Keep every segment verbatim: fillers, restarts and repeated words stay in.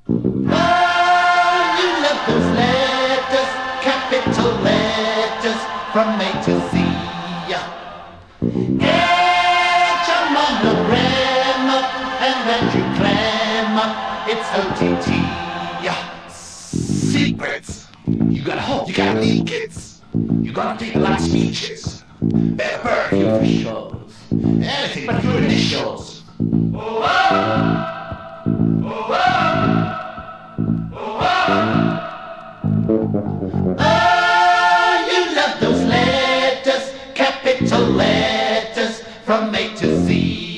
Oh, you love those letters, capital letters, from A to Z. Get your monogram up, and then you clam up, it's O T T. Secrets, you gotta hope, you gotta leak it. You gotta take a lot of speeches, better perfume for shows, anything but your initials. Oh, oh, oh, oh, oh, oh. Oh, you love those letters, capital letters, from A to Z.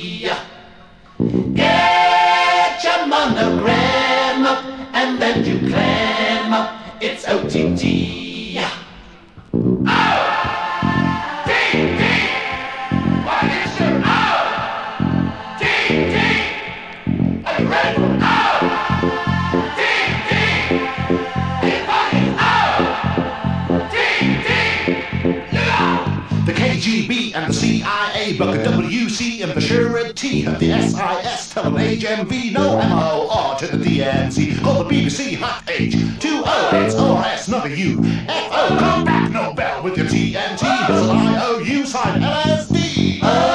Get your monogram up, and then you clam up, it's O T T. O! D! D! What is your O? D! D! Are you ready for O? D! D! Everybody O! D! D! Yeah! The K G B and the C I A buck a W C and the surety of the S I S tell them H M V, no M O R to the D N C. Call the B B C hot H two O, it's O R S, not a U. F O, come back Nobel with your T N T. It's an I O U sign L S D.